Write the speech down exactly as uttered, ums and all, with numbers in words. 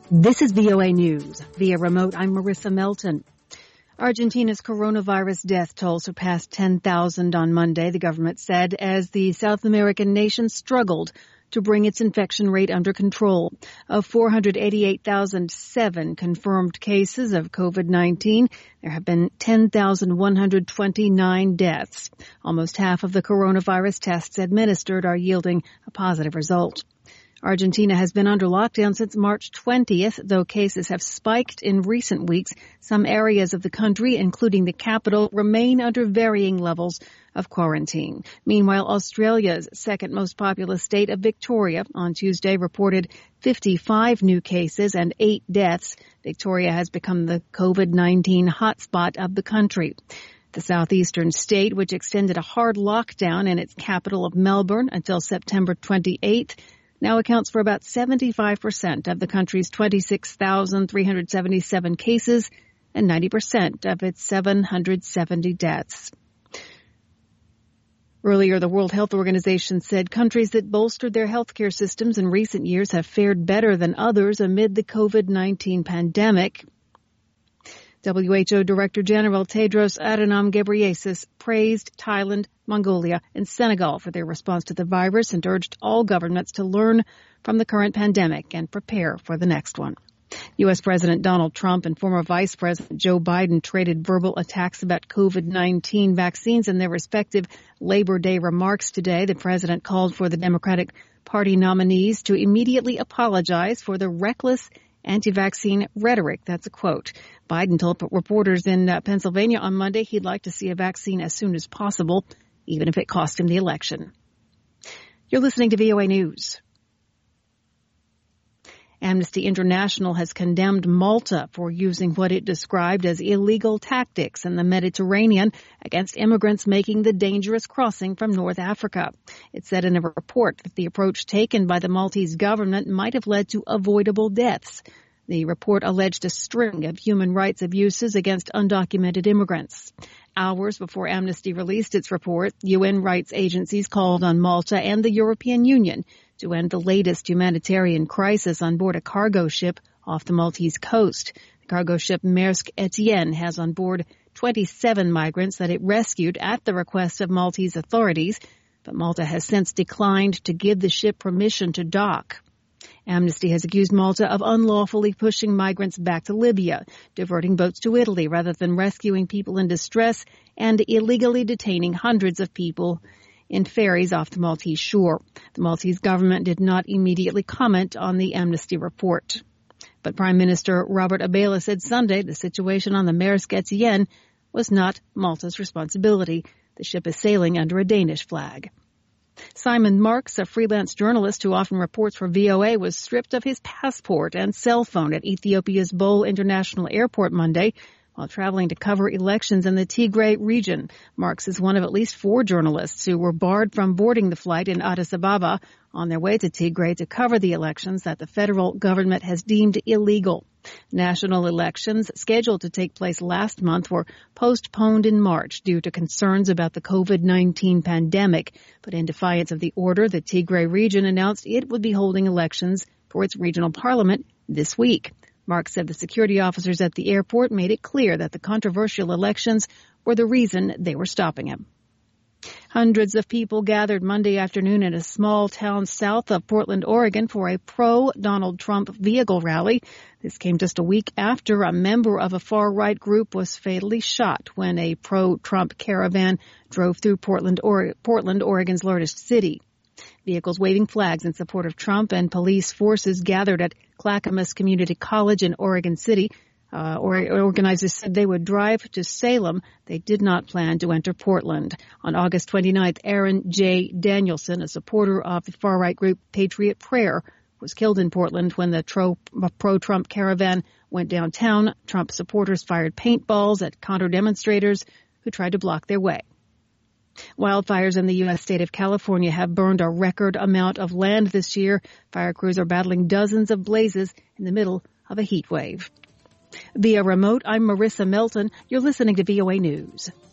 This is V O A News. Via remote, I'm Marissa Melton. Argentina's coronavirus death toll surpassed ten thousand on Monday, the government said, as the South American nation struggled to bring its infection rate under control. Of four hundred eighty-eight thousand seven confirmed cases of COVID nineteen, there have been ten thousand one hundred twenty-nine deaths. Almost half of the coronavirus tests administered are yielding a positive result. Argentina has been under lockdown since March twentieth, though cases have spiked in recent weeks. Some areas of the country, including the capital, remain under varying levels of quarantine. Meanwhile, Australia's second most populous state of Victoria on Tuesday reported fifty-five new cases and eight deaths. Victoria has become the COVID nineteen hotspot of the country. The southeastern state, which extended a hard lockdown in its capital of Melbourne until September twenty-eighth, now accounts for about seventy-five percent of the country's twenty-six thousand three hundred seventy-seven cases and ninety percent of its seven hundred seventy deaths. Earlier, the World Health Organization said countries that bolstered their healthcare systems in recent years have fared better than others amid the COVID nineteen pandemic. W H O Director General Tedros Adhanom Ghebreyesus praised Thailand, Mongolia, and Senegal for their response to the virus and urged all governments to learn from the current pandemic and prepare for the next one. U S. President Donald Trump and former Vice President Joe Biden traded verbal attacks about COVID nineteen vaccines in their respective Labor Day remarks today. The president called for the Democratic Party nominees to immediately apologize for the reckless anti-vaccine rhetoric. That's a quote. Biden told reporters in uh, Pennsylvania on Monday he'd like to see a vaccine as soon as possible, even if it cost him the election. You're listening to V O A News. Amnesty International has condemned Malta for using what it described as illegal tactics in the Mediterranean against immigrants making the dangerous crossing from North Africa. It said in a report that the approach taken by the Maltese government might have led to avoidable deaths. The report alleged a string of human rights abuses against undocumented immigrants. Hours before Amnesty released its report, U N rights agencies called on Malta and the European Union to end the latest humanitarian crisis on board a cargo ship off the Maltese coast. The cargo ship Maersk Etienne has on board twenty-seven migrants that it rescued at the request of Maltese authorities, but Malta has since declined to give the ship permission to dock. Amnesty has accused Malta of unlawfully pushing migrants back to Libya, diverting boats to Italy rather than rescuing people in distress, and illegally detaining hundreds of people in ferries off the Maltese shore. The Maltese government did not immediately comment on the Amnesty report. But Prime Minister Robert Abela said Sunday the situation on the Maersk Etienne was not Malta's responsibility. The ship is sailing under a Danish flag. Simon Marks, a freelance journalist who often reports for V O A, was stripped of his passport and cell phone at Ethiopia's Bole International Airport Monday while traveling to cover elections in the Tigray region. Marks is one of at least four journalists who were barred from boarding the flight in Addis Ababa on their way to Tigray to cover the elections that the federal government has deemed illegal. National elections scheduled to take place last month were postponed in March due to concerns about the COVID nineteen pandemic. But in defiance of the order, the Tigray region announced it would be holding elections for its regional parliament this week. Mark said the security officers at the airport made it clear that the controversial elections were the reason they were stopping him. Hundreds of people gathered Monday afternoon in a small town south of Portland, Oregon, for a pro-Donald Trump vehicle rally. This came just a week after a member of a far-right group was fatally shot when a pro-Trump caravan drove through Portland, or- Portland, Oregon's largest city. Vehicles waving flags in support of Trump and police forces gathered at Clackamas Community College in Oregon City. Uh, or, organizers said they would drive to Salem. They did not plan to enter Portland. On August twenty-ninth, Aaron J. Danielson, a supporter of the far-right group Patriot Prayer, was killed in Portland when the tro- pro-Trump caravan went downtown. Trump supporters fired paintballs at counter-demonstrators who tried to block their way. Wildfires in the U S state of California have burned a record amount of land this year. Fire crews are battling dozens of blazes in the middle of a heat wave. Via remote, I'm Marissa Melton. You're listening to V O A News.